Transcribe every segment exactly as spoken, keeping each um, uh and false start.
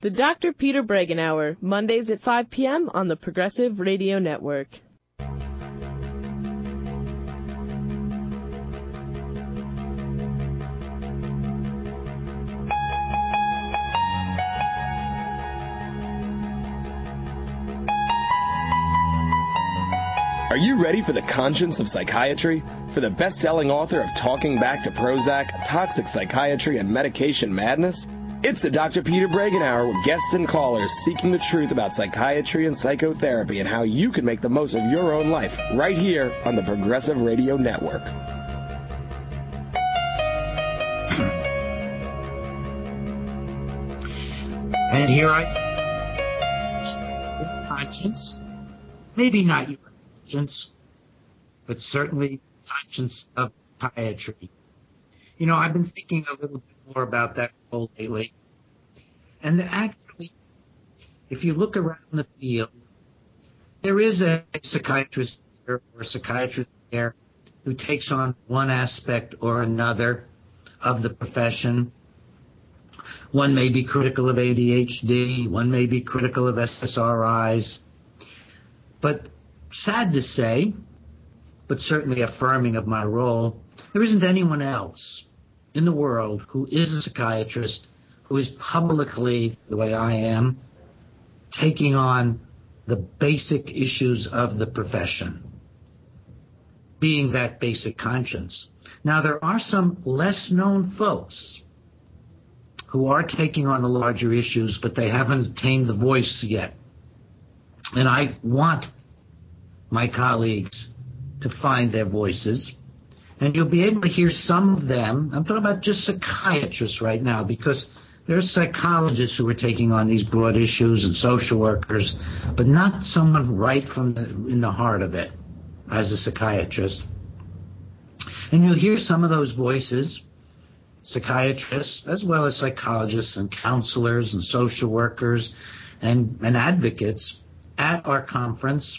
The Doctor Peter Breggin Hour, Mondays at five p.m. on the Progressive Radio Network. Are you ready for the conscience of psychiatry? For the best-selling author of Talking Back to Prozac, Toxic Psychiatry, and Medication Madness? It's the Doctor Peter Breggin Hour with guests and callers seeking the truth about psychiatry and psychotherapy and how you can make the most of your own life right here on the Progressive Radio Network. And here I am, conscience, maybe not your conscience, but certainly conscience of psychiatry. You know, I've been thinking a little bit more about that role lately. And actually, if you look around the field, there is a psychiatrist here or a psychiatrist there who takes on one aspect or another of the profession. One may be critical of A D H D, one may be critical of S S R Is. But sad to say, but certainly affirming of my role, there isn't anyone else in the world who is a psychiatrist who is publicly, the way I am, taking on the basic issues of the profession, being that basic conscience. Now, there are some less known folks who are taking on the larger issues, but they haven't attained the voice yet. And I want my colleagues to find their voices. And you'll be able to hear some of them. I'm talking about just psychiatrists right now, because there's psychologists who are taking on these broad issues and social workers, but not someone right from the, in the heart of it as a psychiatrist. And you'll hear some of those voices, psychiatrists, as well as psychologists and counselors and social workers and, and advocates at our conference,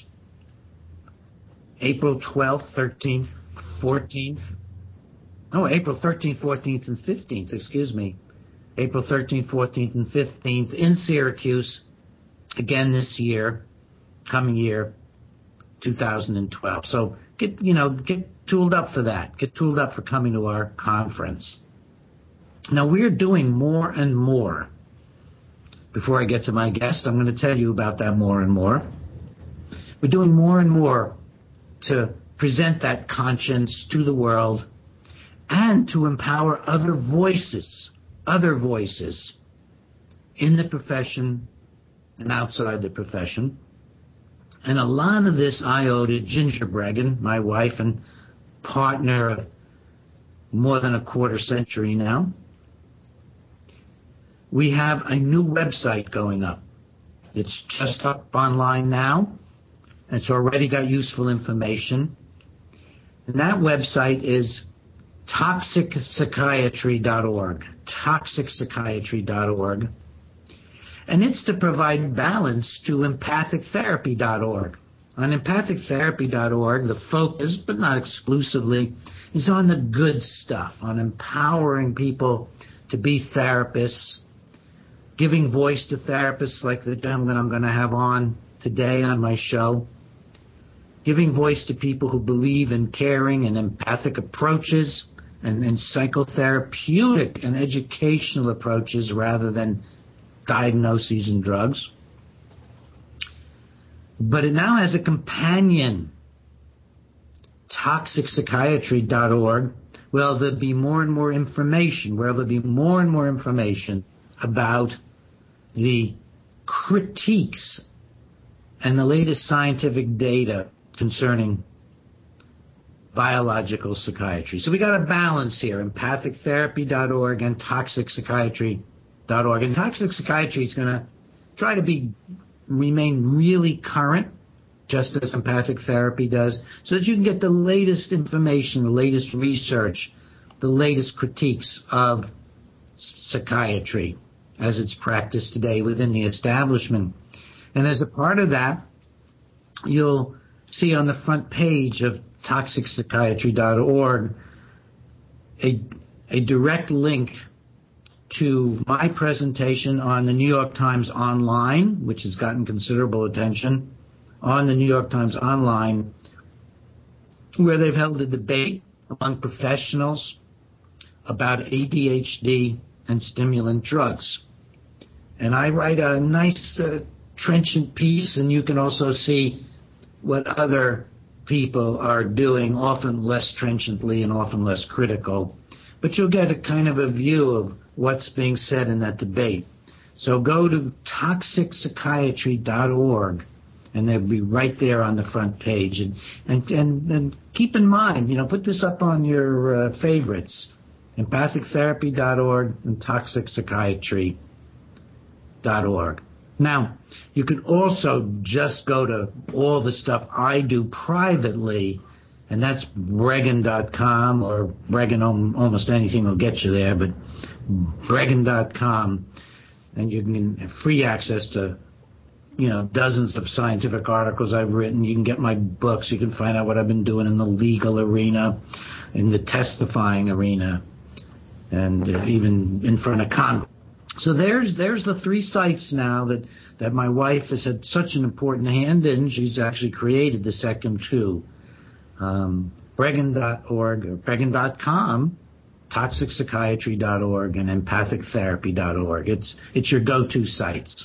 April twelfth, thirteenth, fourteenth, oh, April thirteenth, fourteenth, and fifteenth, excuse me. April thirteenth, fourteenth, and fifteenth in Syracuse, again this year, coming year, two thousand twelve. So get, you know, get tooled up for that. Get tooled up for coming to our conference. Now, we're doing more and more. Before I get to my guest, I'm going to tell you about that more and more. We're doing more and more to present that conscience to the world and to empower other voices, other voices in the profession and outside the profession. And a lot of this I owe to Ginger Breggin, my wife and partner of more than a quarter century now. We have a new website going up. It's just up online now. It's already got useful information. And that website is toxic psychiatry dot org, toxic psychiatry dot org. And it's to provide balance to empathic therapy dot org. On empathic therapy dot org, the focus, but not exclusively, is on the good stuff, on empowering people to be therapists, giving voice to therapists like the gentleman I'm going to have on today on my show, giving voice to people who believe in caring and empathic approaches and, and psychotherapeutic and educational approaches rather than diagnoses and drugs. But it now has a companion, toxic psychiatry dot org, where there'll be more and more information, where there'll be more and more information about the critiques and the latest scientific data concerning biological psychiatry. So we got a balance here, empathic therapy dot org and toxic psychiatry dot org. And toxic psychiatry is going to try to be remain really current, just as empathic therapy does, so that you can get the latest information, the latest research, the latest critiques of psychiatry as it's practiced today within the establishment. And as a part of that, you'll see on the front page of toxic psychiatry dot org a, a direct link to my presentation on the New York Times Online, which has gotten considerable attention, on the New York Times Online, where they've held a debate among professionals about A D H D and stimulant drugs. And I write a nice uh, trenchant piece, and you can also see what other people are doing, often less trenchantly and often less critical. But you'll get a kind of a view of what's being said in that debate. So go to toxic psychiatry dot org, and they'll be right there on the front page. And, and, and, and keep in mind, you know, put this up on your uh, favorites, empathic therapy dot org and toxic psychiatry dot org. Now, you could also just go to all the stuff I do privately, and that's Breggin dot com, or Breggin, almost anything will get you there, but Breggin dot com, and you can have free access to, you know, dozens of scientific articles I've written. You can get my books. You can find out what I've been doing in the legal arena, in the testifying arena, and uh, even in front of Congress. So there's there's the three sites now that, that my wife has had such an important hand in. She's actually created the second two. Um, Breggin dot org or Breggin dot com, toxic psychiatry dot org, and empathic therapy dot org. It's, it's your go-to sites.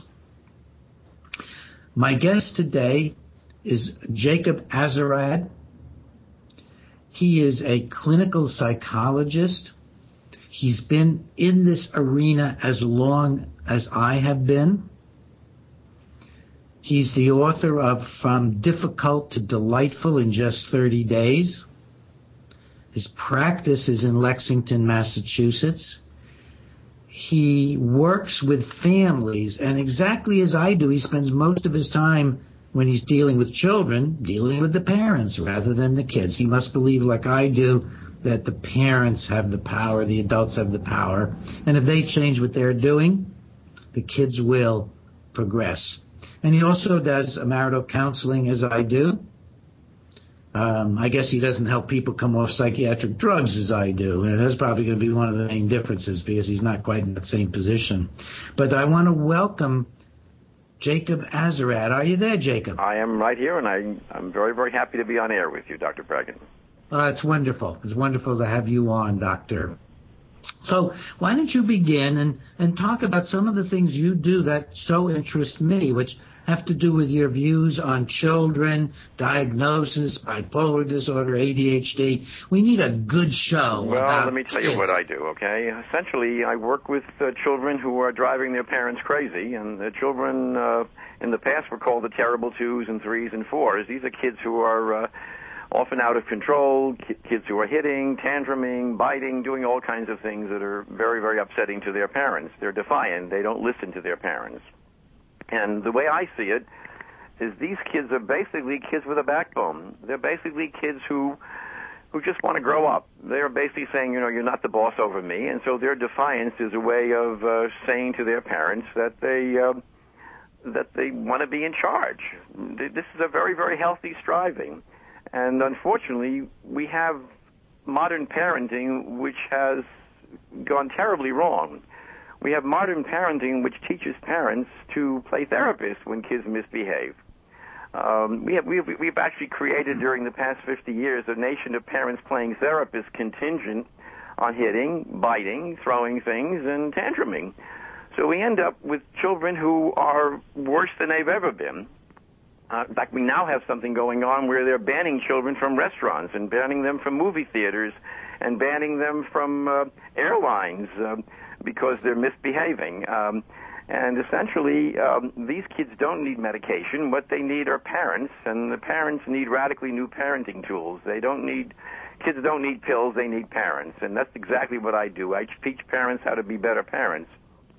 My guest today is Jacob Azerrad. He is a clinical psychologist. He's been in this arena as long as I have been. He's the author of From Difficult to Delightful in Just thirty days. His practice is in Lexington, Massachusetts. He works with families, and exactly as I do, he spends most of his time when he's dealing with children, dealing with the parents rather than the kids. He must believe, like I do, that the parents have the power, the adults have the power, and if they change what they're doing, the kids will progress. And he also does marital counseling, as I do. Um, I guess he doesn't help people come off psychiatric drugs as I do, and that's probably going to be one of the main differences because he's not quite in that same position. But I want to welcome Jacob Azerrad. Are you there, Jacob? I am right here, and I, I'm very, very happy to be on air with you, Doctor Breggin. Uh, it's wonderful. It's wonderful to have you on, Doctor. So why don't you begin and, and talk about some of the things you do that so interest me, which have to do with your views on children, diagnosis, bipolar disorder, A D H D. We need a good show. Well, about let me tell kids. you what I do, okay? Essentially, I work with uh, children who are driving their parents crazy, and the children uh, in the past were called the terrible twos and threes and fours. These are kids who are uh, often out of control, kids who are hitting, tantruming, biting, doing all kinds of things that are very, very upsetting to their parents. They're defiant. They don't listen to their parents. And the way I see it is these kids are basically kids with a backbone. They're basically kids who who just want to grow up. They're basically saying, you know, you're not the boss over me. And so their defiance is a way of uh, saying to their parents that they uh, that they want to be in charge. This is a very, very healthy striving. And unfortunately, we have modern parenting which has gone terribly wrong. We have modern parenting which teaches parents to play therapists when kids misbehave. Um, we have, we've, we've actually created during the past fifty years a nation of parents playing therapists contingent on hitting, biting, throwing things, and tantruming. So we end up with children who are worse than they've ever been. Uh, in fact, we now have something going on where they're banning children from restaurants and banning them from movie theaters and banning them from uh, airlines uh, because they're misbehaving. Um, and essentially, um, these kids don't need medication. What they need are parents, and the parents need radically new parenting tools. They don't need, kids don't need pills, they need parents. And that's exactly what I do. I teach parents how to be better parents.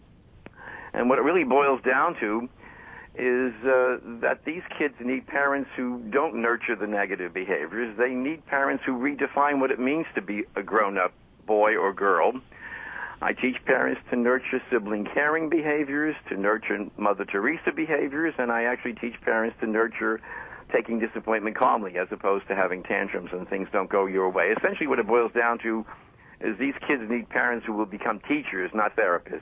And what it really boils down to is uh, that these kids need parents who don't nurture the negative behaviors. They need parents who redefine what it means to be a grown-up boy or girl. I teach parents to nurture sibling caring behaviors, to nurture Mother Teresa behaviors, and I actually teach parents to nurture taking disappointment calmly as opposed to having tantrums when things don't go your way. Essentially what it boils down to is these kids need parents who will become teachers, not therapists.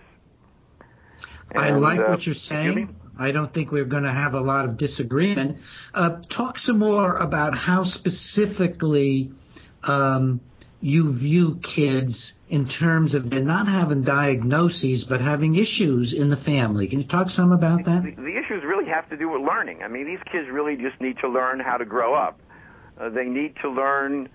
And, I like uh, what you're saying. I don't think we're going to have a lot of disagreement. Uh, talk some more about how specifically um, you view kids in terms of they're not having diagnoses but having issues in the family. Can you talk some about that? The, the issues really have to do with learning. I mean, these kids really just need to learn how to grow up. Uh, they need to learn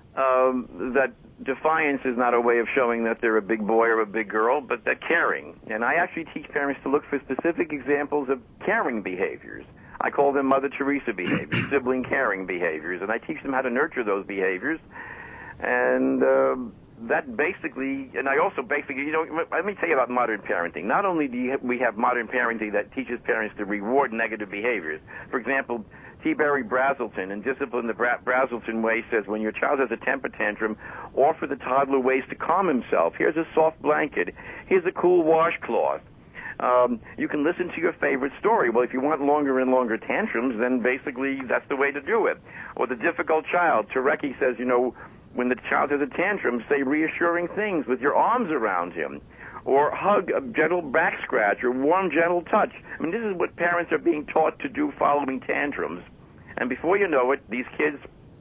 um, that defiance is not a way of showing that they're a big boy or a big girl, but that caring. And I actually teach parents to look for specific examples of caring behaviors. I call them Mother Teresa behaviors, sibling caring behaviors, and I teach them how to nurture those behaviors. And um, that basically, and I also basically, you know, let me tell you about modern parenting. Not only do you have, we have modern parenting that teaches parents to reward negative behaviors. For example, T. Barry Brazelton in Discipline the Bra- Brazelton Way says, when your child has a temper tantrum, offer the toddler ways to calm himself. Here's a soft blanket. Here's a cool washcloth. Um, you can listen to your favorite story. Well, if you want longer and longer tantrums, then basically that's the way to do it. Or the difficult child. Turecki says, you know, when the child has a tantrum, say reassuring things with your arms around him. Or hug, a gentle back scratch, or warm, gentle touch. I mean, this is what parents are being taught to do following tantrums. And before you know it, these kids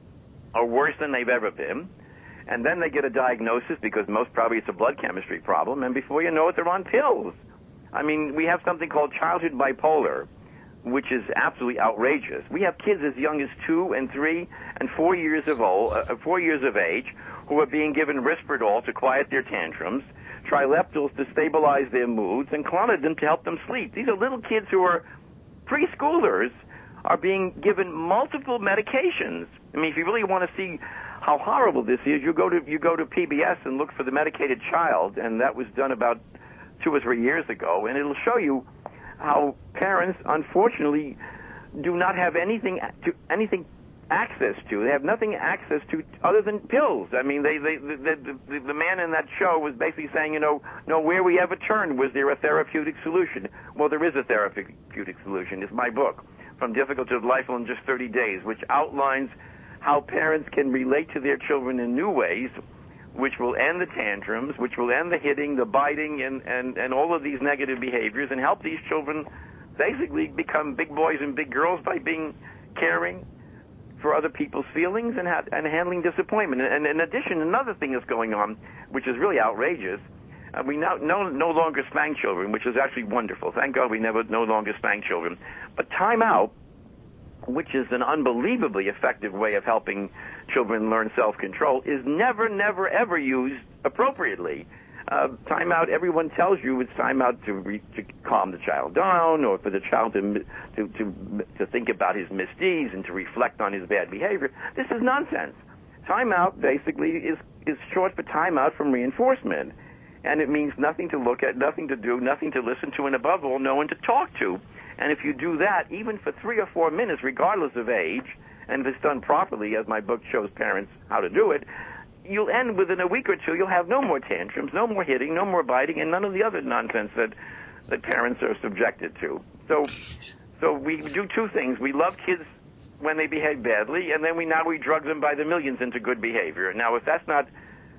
are worse than they've ever been. And then they get a diagnosis because most probably it's a blood chemistry problem. And before you know it, they're on pills. I mean, we have something called childhood bipolar, which is absolutely outrageous. We have kids as young as two and three and four years of old, uh, four years of age, who are being given Risperdal to quiet their tantrums, Trileptals to stabilize their moods, and Clonidine to help them sleep. These are little kids who are preschoolers, are being given multiple medications. I mean, if you really want to see how horrible this is, you go to you go to P B S and look for The Medicated Child, and that was done about two or three years ago, and it'll show you how parents, unfortunately, do not have anything to anything access to. They have nothing access to other than pills. I mean, they, they the, the, the, the man in that show was basically saying, you know, no, where we ever turned, was there a therapeutic solution? Well, there is a therapeutic solution. It's my book, From Difficulty of Life in Just thirty days, which outlines how parents can relate to their children in new ways, which will end the tantrums, which will end the hitting, the biting, and, and, and all of these negative behaviors, and help these children basically become big boys and big girls by being caring for other people's feelings and, ha- and handling disappointment. And, and in addition, another thing that's going on, which is really outrageous, uh, we now no, no longer spank children, which is actually wonderful. Thank God we never no longer spank children. But time out, which is an unbelievably effective way of helping children learn self-control, is never, never, ever used appropriately. Uh, time out, everyone tells you it's time out to, re- to calm the child down, or for the child to, to, to, to think about his misdeeds and to reflect on his bad behavior. This is nonsense. Time out basically is, is short for time out from reinforcement. And it means nothing to look at, nothing to do, nothing to listen to, and above all, no one to talk to. And if you do that, even for three or four minutes, regardless of age, and if it's done properly, as my book shows parents how to do it, you'll end within a week or two, you'll have no more tantrums, no more hitting, no more biting, and none of the other nonsense that, that parents are subjected to. So so we do two things. We love kids when they behave badly, and then we now we drug them by the millions into good behavior. Now, if that's not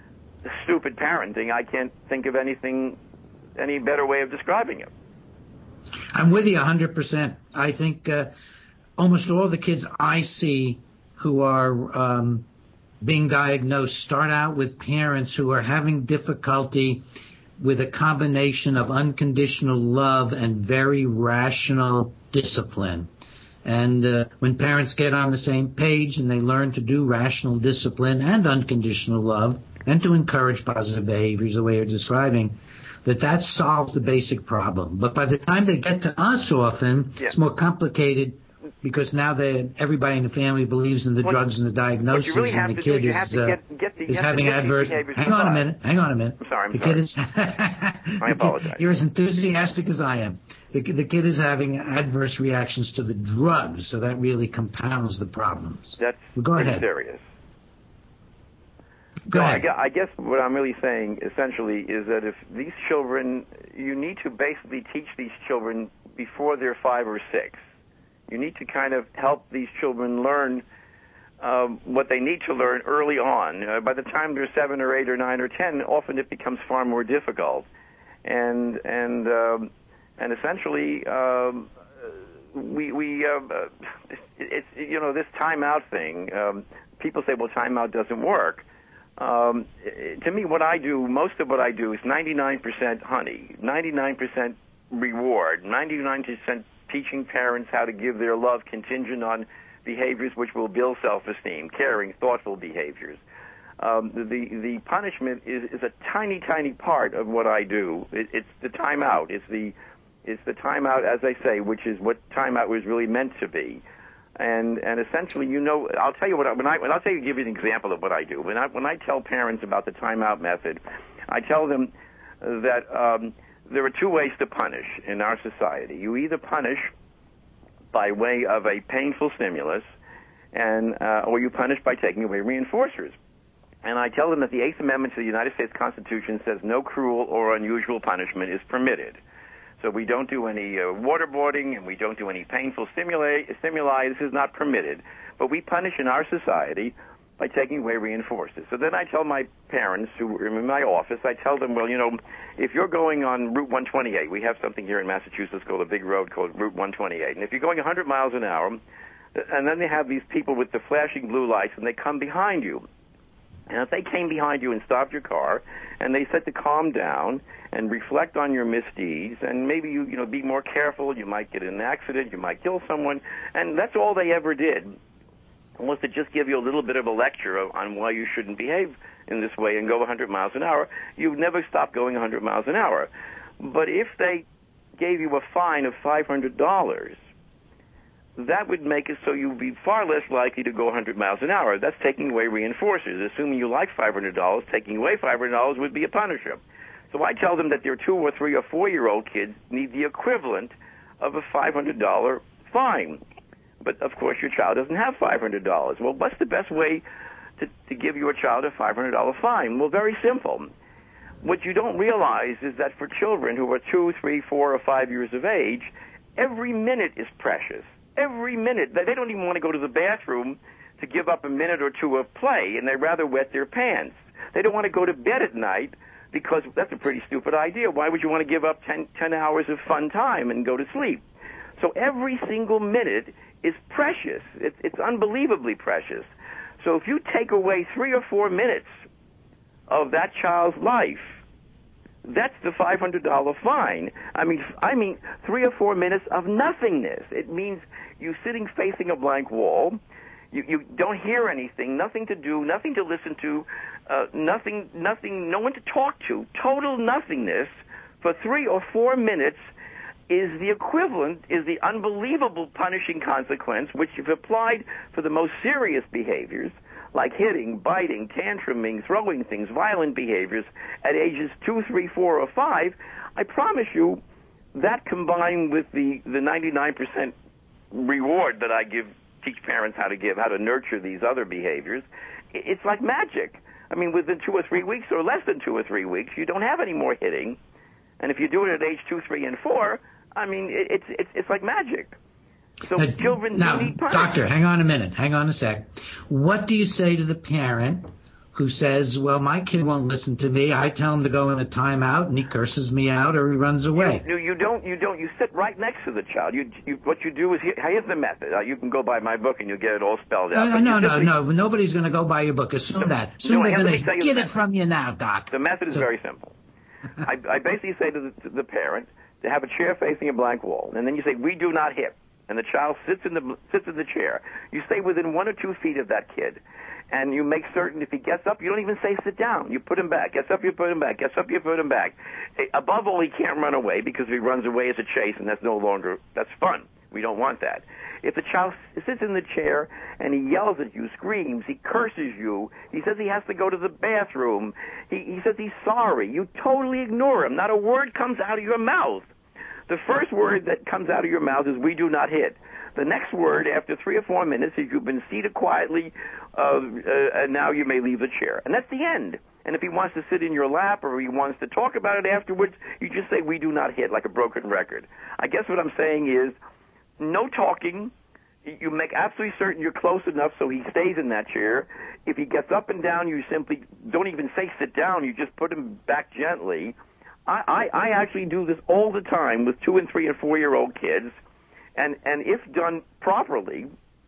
stupid parenting, I can't think of anything, any better way of describing it. I'm with you one hundred percent. I think uh, almost all the kids I see who are um, being diagnosed start out with parents who are having difficulty with a combination of unconditional love and very rational discipline. And uh, when parents get on the same page and they learn to do rational discipline and unconditional love and to encourage positive behaviors the way you're describing, that that solves the basic problem. But by the time they get to us often, yeah. It's more complicated because now they, everybody in the family believes in the well, drugs and the diagnosis, really and the kid is, uh, get, get the, is having adverse... Hang on a minute. Hang on a minute. I'm sorry. I'm the sorry. Kid is, I apologize. Kid, you're as enthusiastic as I am. The, the kid is having adverse reactions to the drugs, so that really compounds the problems. That's well, go pretty ahead. serious. Go no, ahead. I guess what I'm really saying, essentially, is that if these children, you need to basically teach these children before they're five or six. You need to kind of help these children learn um, what they need to learn early on. Uh, by the time they're seven or eight or nine or ten, often it becomes far more difficult. And and um, and essentially, um, we we uh, it's it, you know this timeout thing. Um, people say, well, timeout doesn't work. Um, to me, what I do, most of what I do is ninety-nine percent honey, ninety-nine percent reward, ninety-nine percent teaching parents how to give their love contingent on behaviors which will build self-esteem, caring, thoughtful behaviors. Um, the the punishment is, is a tiny, tiny part of what I do. It, it's the timeout. It's the it's the timeout, as I say, which is what timeout was really meant to be. And and essentially, you know, I'll tell you what I, when I when I'll tell you give you an example of what I do. When I when I tell parents about the timeout method, I tell them that um, there are two ways to punish in our society. You either punish by way of a painful stimulus, and uh, or you punish by taking away reinforcers. And I tell them that the Eighth Amendment to the United States Constitution says no cruel or unusual punishment is permitted. So we don't do any uh, waterboarding, and we don't do any painful stimuli. stimuli. This is not permitted. But we punish in our society by taking away reinforcers. So then I tell my parents who are in my office, I tell them, well, you know, if you're going on Route one twenty-eight, we have something here in Massachusetts called a big road called Route one twenty-eight. And if you're going one hundred miles an hour, and then they have these people with the flashing blue lights, and they come behind you. And if they came behind you and stopped your car, and they said to calm down and reflect on your misdeeds, and maybe you, you know, be more careful, you might get in an accident, you might kill someone, and that's all they ever did, was to just give you a little bit of a lecture of, on why you shouldn't behave in this way and go one hundred miles an hour. You'd never stop going one hundred miles an hour. But if they gave you a fine of five hundred dollars, that would make it so you'd be far less likely to go one hundred miles an hour. That's taking away reinforcers. Assuming you like five hundred dollars, taking away five hundred dollars would be a punisher. So I tell them that their two or three or four-year-old kids need the equivalent of a five hundred dollars fine. But, of course, your child doesn't have five hundred dollars. Well, what's the best way to, to give your child a five hundred dollars fine? Well, very simple. What you don't realize is that for children who are two, three, four, or five years of age, every minute is precious. Every minute. They don't even want to go to the bathroom to give up a minute or two of play, and they'd rather wet their pants. They don't want to go to bed at night because that's a pretty stupid idea. Why would you want to give up ten, ten hours of fun time and go to sleep? So every single minute is precious. It's, it's unbelievably precious. So if you take away three or four minutes of that child's life, that's the five hundred dollars fine. I mean, I mean, three or four minutes of nothingness. It means you sitting facing a blank wall. You, you don't hear anything, nothing to do, nothing to listen to, uh, nothing, nothing, no one to talk to. Total nothingness for three or four minutes is the equivalent, is the unbelievable punishing consequence, which if applied for the most serious behaviors, like hitting, biting, tantruming, throwing things, violent behaviors at ages two, three, four, or five, I promise you that combined with the, the ninety-nine percent reward that I give, teach parents how to give, how to nurture these other behaviors, it's like magic. I mean, within two or three weeks or less than two or three weeks, you don't have any more hitting. And if you do it at age two, three, and four, I mean, it's, it's, it's like magic. So now, children now, need punishment. Doctor, hang on a minute. Hang on a sec. What do you say to the parent who says, well, my kid won't listen to me. I tell him to go in a timeout, and he curses me out or he runs away? You, you don't. You don't. You sit right next to the child. You, you what you do is, here, here's the method. Uh, you can go by my book, and you'll get it all spelled out. Uh, no, no, no, no. Nobody's going to go buy your book. Assume no, that. Assume no, they're going to get it from you now, Doc. The method is so, very simple. I, I basically say to the, to the parent to have a chair facing a blank wall, and then you say, we do not hit. And the child sits in the sits in the chair. You stay within one or two feet of that kid, and you make certain if he gets up, you don't even say sit down. You put him back. Gets up, you put him back. Gets up, you put him back. Above all, he can't run away, because if he runs away, it's a chase, and that's no longer that's fun. We don't want that. If the child sits in the chair and he yells at you, screams, he curses you, he says he has to go to the bathroom, he, he says he's sorry, you totally ignore him. Not a word comes out of your mouth. The first word that comes out of your mouth is, we do not hit. The next word, after three or four minutes, is, you've been seated quietly, uh, uh, and now you may leave the chair. And that's the end. And if he wants to sit in your lap or he wants to talk about it afterwards, you just say, we do not hit, like a broken record. I guess what I'm saying is, no talking, You make absolutely certain you're close enough so he stays in that chair. If he gets up and down, you simply don't even say sit down. You just put him back gently. I, I, I actually do this all the time with two and three and four-year-old kids, and, and if done properly,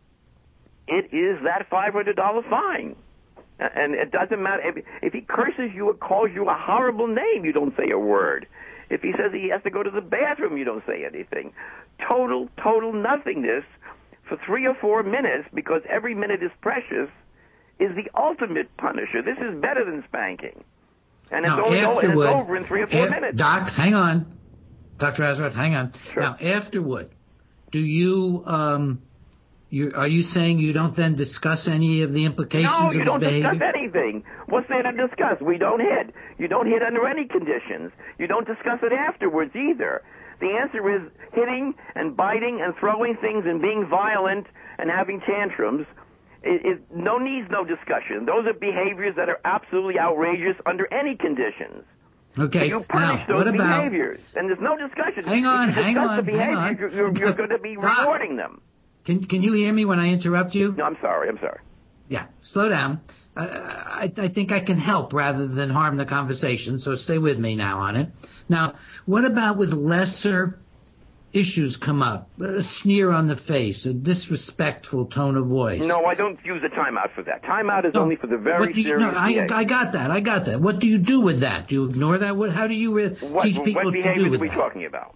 it is that five hundred dollars fine. And it doesn't matter. If, if he curses you or calls you a horrible name, you don't say a word. If he says he has to go to the bathroom, you don't say anything. Total, total nothingness for three or four minutes, because every minute is precious, is the ultimate punisher. This is better than spanking. And it's, now, only, and it's over in three or four af- minutes. Doc, hang on. Doctor Azarot, hang on. Sure. Now, afterward, do you, um, you, are you saying you don't then discuss any of the implications no, of you his don't behavior? discuss anything. What's there to discuss? We don't hit. You don't hit under any conditions. You don't discuss it afterwards either. The answer is hitting and biting and throwing things and being violent and having tantrums. It, it no needs no discussion. Those are behaviors that are absolutely outrageous under any conditions. Okay. You punish now, those what about, behaviors, and there's no discussion. Hang on, if you hang discuss on, the behaviors, hang on. You're, you're, you're going to be Doc, rewarding them. Can Can you hear me when I interrupt you? No, I'm sorry. I'm sorry. Yeah, slow down. Uh, I, I think I can help rather than harm the conversation, so stay with me now on it. Now, what about with lesser issues come up? A sneer on the face, a disrespectful tone of voice. No, I don't use a timeout for that. Timeout is no, only for the very you, serious no, I, behavior. I got that. I got that. What do you do with that? Do you ignore that? What, how do you re- what, teach people what to behaviors do with are we that? talking about?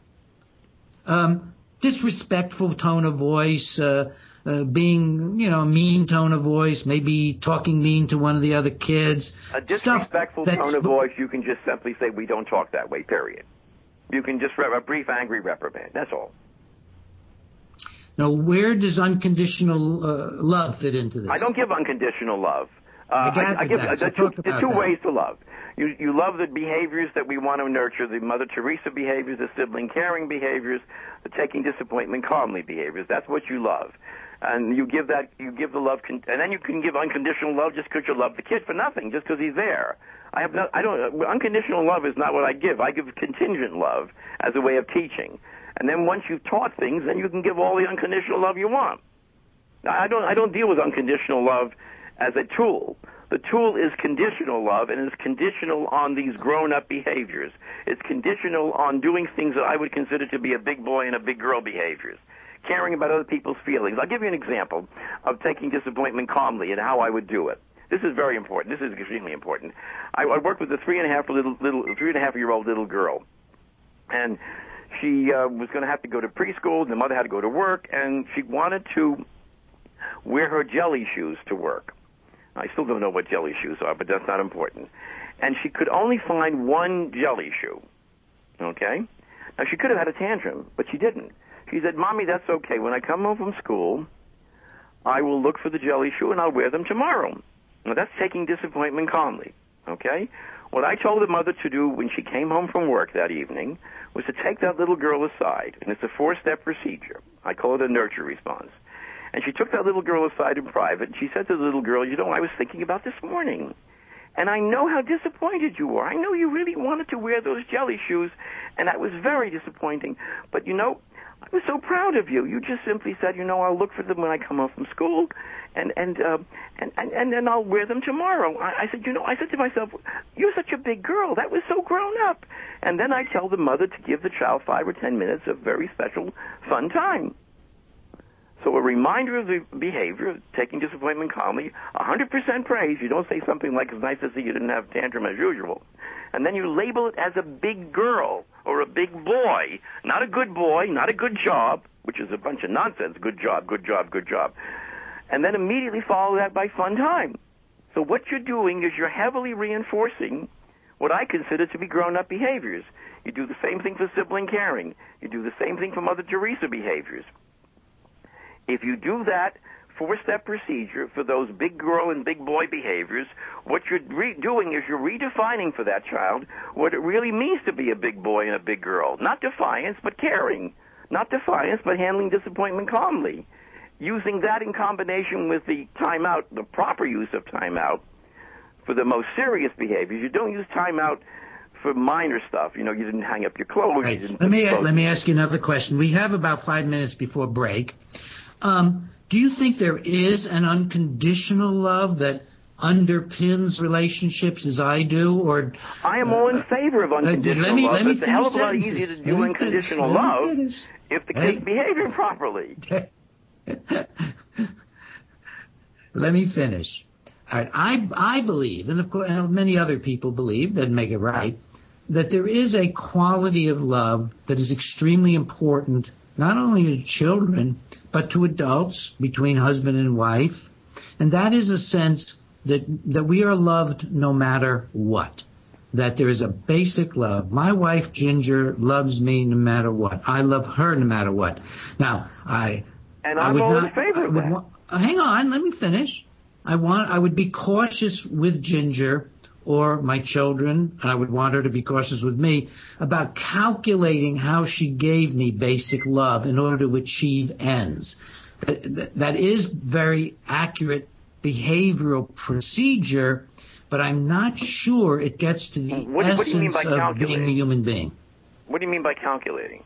Um, disrespectful tone of voice, uh, uh, being, you know, a mean tone of voice, maybe talking mean to one of the other kids. A disrespectful Stuff tone of voice, you can just simply say, we don't talk that way, period. You can just have a brief, angry reprimand. That's all. Now, where does unconditional uh, love fit into this? I don't give unconditional love. Uh, I got I, I give that. uh, So there are two, talk there are about two that. ways to love. You, you love the behaviors that we want to nurture, the Mother Teresa behaviors, the sibling caring behaviors, the taking disappointment calmly behaviors. That's what you love. And you give that, you give the love, con- and then you can give unconditional love just because you love the kid for nothing, just because he's there. I have no, I don't, unconditional love is not what I give. I give contingent love as a way of teaching. And then once you've taught things, then you can give all the unconditional love you want. Now, I don't, I don't deal with unconditional love as a tool. The tool is conditional love, and it's conditional on these grown-up behaviors. It's conditional on doing things that I would consider to be a big boy and a big girl behaviors. Caring about other people's feelings. I'll give you an example of taking disappointment calmly and how I would do it. This is very important. This is extremely important. I, I worked with a three and a half little, little, three and a half year old little girl, and she uh, was going to have to go to preschool. And the mother had to go to work, and she wanted to wear her jelly shoes to work. I still don't know what jelly shoes are, but that's not important. And she could only find one jelly shoe. Okay? Now, she could have had a tantrum, but she didn't. She said, Mommy, that's okay. When I come home from school, I will look for the jelly shoe, and I'll wear them tomorrow. Now, that's taking disappointment calmly. Okay? What I told the mother to do when she came home from work that evening was to take that little girl aside, and it's a four-step procedure. I call it a nurture response. And she took that little girl aside in private, and she said to the little girl, you know, I was thinking about this morning, and I know how disappointed you were. I know you really wanted to wear those jelly shoes, and that was very disappointing. But, you know, I was so proud of you. You just simply said, you know, I'll look for them when I come home from school, and and uh, and, and and then I'll wear them tomorrow. I, I said, you know, I said to myself, you're such a big girl. That was so grown up. And then I tell the mother to give the child five or ten minutes of very special, fun time. So a reminder of the behavior, taking disappointment calmly, one hundred percent praise. You don't say something like, it's nice to see you didn't have tantrum as usual. And then you label it as a big girl or a big boy, not a good boy, not a good job, which is a bunch of nonsense, good job, good job, good job. And then immediately follow that by fun time. So what you're doing is you're heavily reinforcing what I consider to be grown-up behaviors. You do the same thing for sibling caring. You do the same thing for Mother Teresa behaviors. If you do that four-step procedure for those big girl and big boy behaviors, what you're re- doing is you're redefining for that child what it really means to be a big boy and a big girl. Not defiance, but caring. Not defiance, but handling disappointment calmly. Using that in combination with the timeout, the proper use of timeout for the most serious behaviors. You don't use timeout for minor stuff. You know, you didn't hang up your clothes. Right. You didn't Let me clothes. let me ask you another question. We have about five minutes before break. Um, do you think there is an unconditional love that underpins relationships as I do, or I am all in favor of unconditional uh, let me, love. let me It's a hell of a lot sentences. easier to do unconditional love if the hey. kid's behaving properly. Let me finish. All right. I I believe, and of course and many other people believe, that make it right, that there is a quality of love that is extremely important, not only to children, but to adults, between husband and wife. And that is a sense that that we are loved no matter what. That there is a basic love. My wife, Ginger, loves me no matter what. I love her no matter what. Now, I... And I I'm would all not, in favor of that. Want, uh, hang on, let me finish. I want. I would be cautious with Ginger or my children, and I would want her to be cautious with me, about calculating how she gave me basic love in order to achieve ends. That, that is very accurate behavioral procedure, but I'm not sure it gets to the what, essence what do you mean by of being a human being. What do you mean by calculating?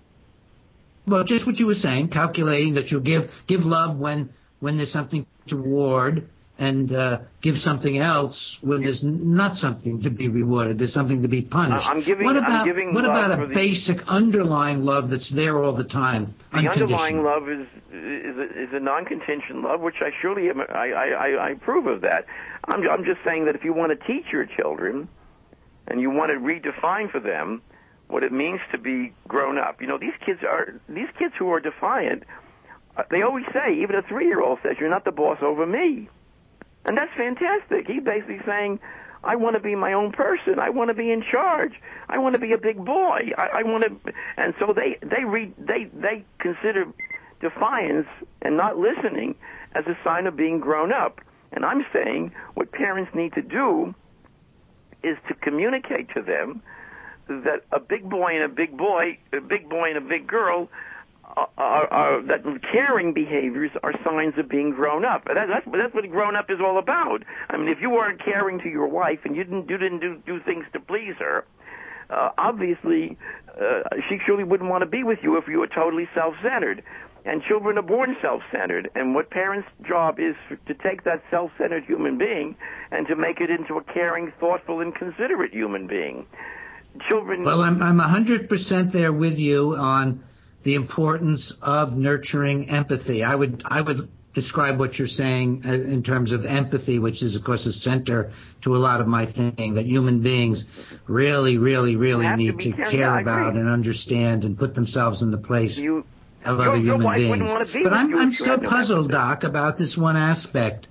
Well, just what you were saying, calculating that you'll give give love when when there's something to reward, and uh, give something else when there's not something to be rewarded. There's something to be punished. I'm giving, what about, I'm giving what love about a the, basic underlying love that's there all the time? The underlying love is is a, is a non-contingent love, which I surely am, I, I, I approve of that. I'm, I'm just saying that if you want to teach your children and you want to redefine for them what it means to be grown up, you know, these kids are these kids who are defiant. They always say, even a three-year-old says, "You're not the boss over me." And that's fantastic. He's basically saying, I want to be my own person. I want to be in charge. I want to be a big boy. I, I want to, and so they they read they they consider defiance and not listening as a sign of being grown up. And I'm saying what parents need to do is to communicate to them that a big boy and a big boy, a big boy and a big girl, Are, are, that caring behaviors are signs of being grown up. That, that's, that's what grown up is all about. I mean, if you weren't caring to your wife and you didn't, you didn't do, do things to please her, uh, obviously uh, she surely wouldn't want to be with you if you were totally self-centered. And children are born self-centered. And what parents' job is for, to take that self-centered human being and to make it into a caring, thoughtful, and considerate human being. Children. Well, I'm I'm one hundred percent there with you on the importance of nurturing empathy. I would I would describe what you're saying in terms of empathy, which is, of course, a center to a lot of my thinking, that human beings really, really, really need to, to care about and understand and put themselves in the place you, of your, other your human beings. Be but I'm, I'm still no puzzled, empathy. Doc, about this one aspect.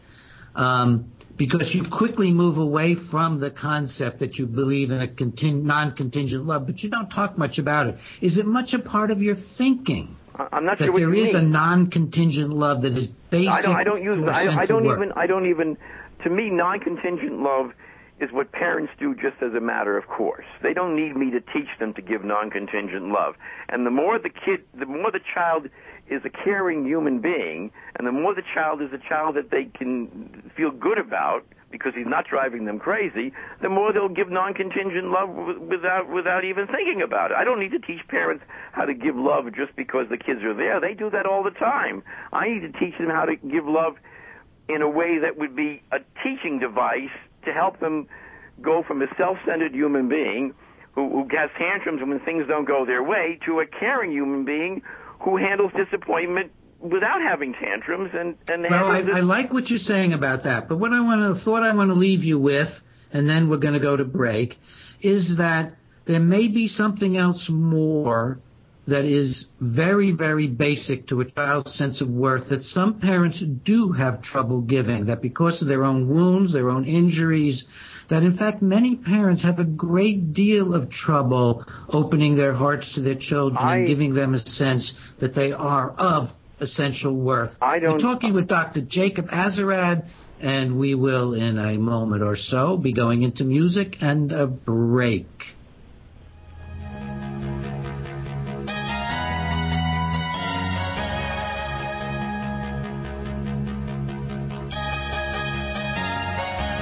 Um, because you quickly move away from the concept that you believe in a conting- non-contingent love, but you don't talk much about it. Is it much a part of your thinking? I'm not that sure what there you is mean. a non-contingent love that is basic I don't, I don't use. to a I, sense I don't of work. even. I don't even. To me, non-contingent love is what parents do just as a matter of course. They don't need me to teach them to give non-contingent love. And the more the kid, the more the child is a caring human being, and the more the child is a child that they can feel good about because he's not driving them crazy, the more they'll give non-contingent love without without even thinking about it. I don't need to teach parents how to give love just because the kids are there. They do that all the time. I need to teach them how to give love in a way that would be a teaching device to help them go from a self-centered human being who, who has tantrums when things don't go their way to a caring human being who handles disappointment without having tantrums. And, and well, I, this- I like what you're saying about that. But what I want to thought I want to leave you with, and then we're going to go to break, is that there may be something else more that is very, very basic to a child's sense of worth that some parents do have trouble giving, that because of their own wounds, their own injuries, that in fact many parents have a great deal of trouble opening their hearts to their children I, and giving them a sense that they are of essential worth. I don't, We're talking with Doctor Jacob Azerrad, and we will in a moment or so be going into music and a break.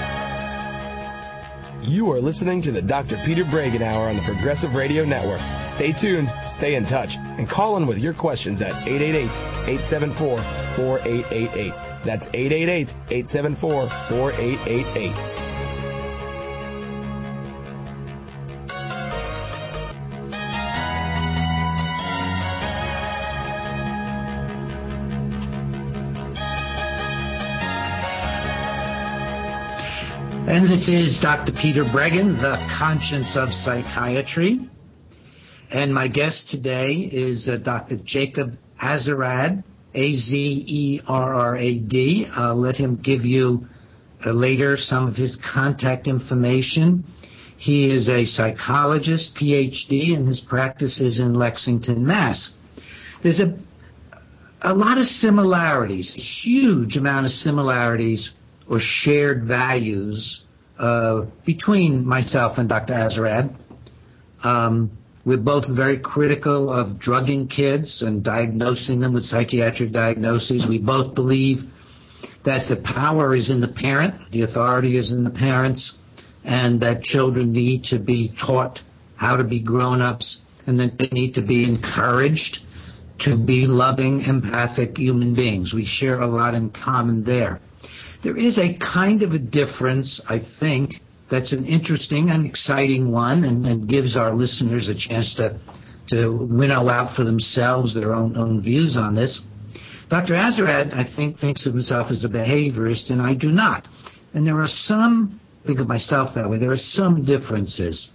You are listening to the Doctor Peter Bregan Hour on the Progressive Radio Network. Stay tuned, stay in touch, and call in with your questions at eight eight eight, eight seven four, four eight eight eight. That's eight eight eight, eight seven four, four eight eight eight. And this is Doctor Peter Breggin, the Conscience of Psychiatry. And my guest today is uh, Doctor Jacob Azerrad, A Z E R R A D. I'll let him give you uh, later some of his contact information. He is a psychologist, P H D, and his practice is in Lexington, Mass. There's a, a lot of similarities, a huge amount of similarities or shared values uh, between myself and Doctor Azerrad. Um, we're both very critical of drugging kids and diagnosing them with psychiatric diagnoses. We both believe that the power is in the parent, the authority is in the parents, and that children need to be taught how to be grown-ups, and that they need to be encouraged to be loving, empathic human beings. We share a lot in common there. There is a kind of a difference, I think, that's an interesting and exciting one, and, and gives our listeners a chance to, to winnow out for themselves their own, own views on this. Doctor Azerrad, I think, thinks of himself as a behaviorist, and I do not. And there are some, think of myself that way, there are some differences.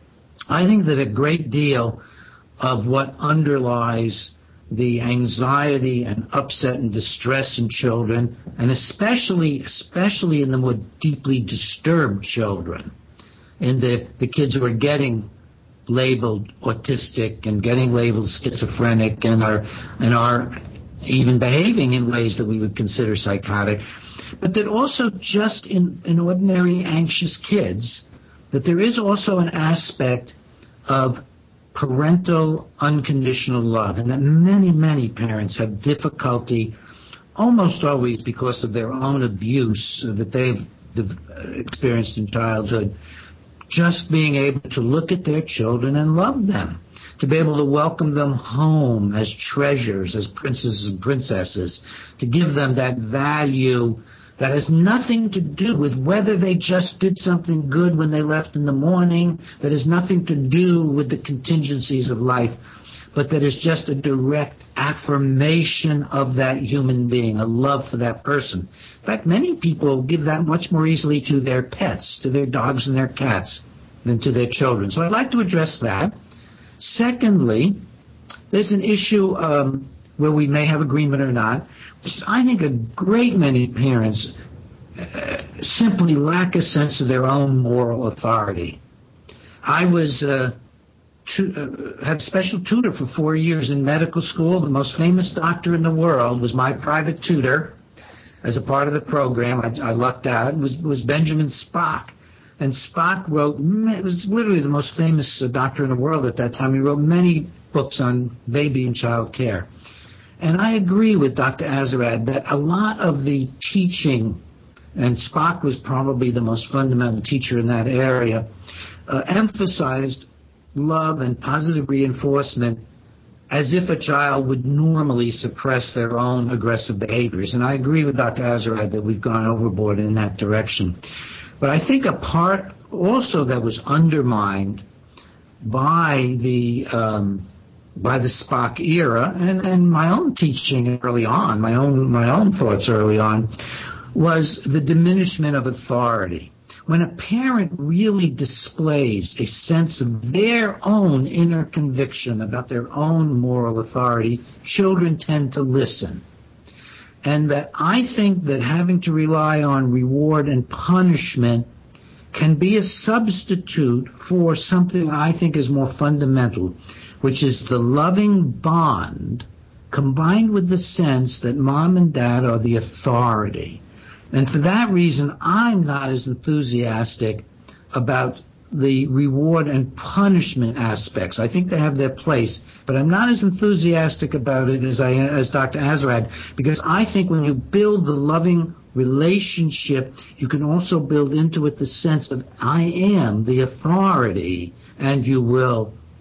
I think that a great deal of what underlies the anxiety and upset and distress in children, and especially especially in the more deeply disturbed children, in the, the kids who are getting labeled autistic and getting labeled schizophrenic and are and are even behaving in ways that we would consider psychotic, but that also just in, in ordinary anxious kids, that there is also an aspect of parental unconditional love, and that many, many parents have difficulty, almost always because of their own abuse that they've experienced in childhood, just being able to look at their children and love them, to be able to welcome them home as treasures, as princes and princesses, to give them that value that has nothing to do with whether they just did something good when they left in the morning, that has nothing to do with the contingencies of life, but that is just a direct affirmation of that human being, a love for that person. In fact, many people give that much more easily to their pets, to their dogs and their cats, than to their children. So I'd like to address that. Secondly, there's an issue um, where we may have agreement or not, which is, I think, a great many parents uh, simply lack a sense of their own moral authority. I was uh, tu- uh, had a special tutor for four years in medical school. The most famous doctor in the world was my private tutor. As a part of the program, I, I lucked out. It was, was Benjamin Spock. And Spock wrote, it was literally the most famous uh, doctor in the world at that time. He wrote many books on baby and child care. And I agree with Doctor Azerrad that a lot of the teaching, and Spock was probably the most fundamental teacher in that area, uh, emphasized love and positive reinforcement as if a child would normally suppress their own aggressive behaviors. And I agree with Doctor Azerrad that we've gone overboard in that direction. But I think a part also that was undermined by the um, by the Spock era, and, and my own teaching early on, my own my own thoughts early on, was the diminishment of authority. When a parent really displays a sense of their own inner conviction about their own moral authority, children tend to listen. And that I think that having to rely on reward and punishment can be a substitute for something I think is more fundamental, which is the loving bond combined with the sense that mom and dad are the authority. And for that reason, I'm not as enthusiastic about the reward and punishment aspects. I think they have their place, but I'm not as enthusiastic about it as I as Doctor Azerrad, because I think when you build the loving relationship, you can also build into it the sense of I am the authority, and you will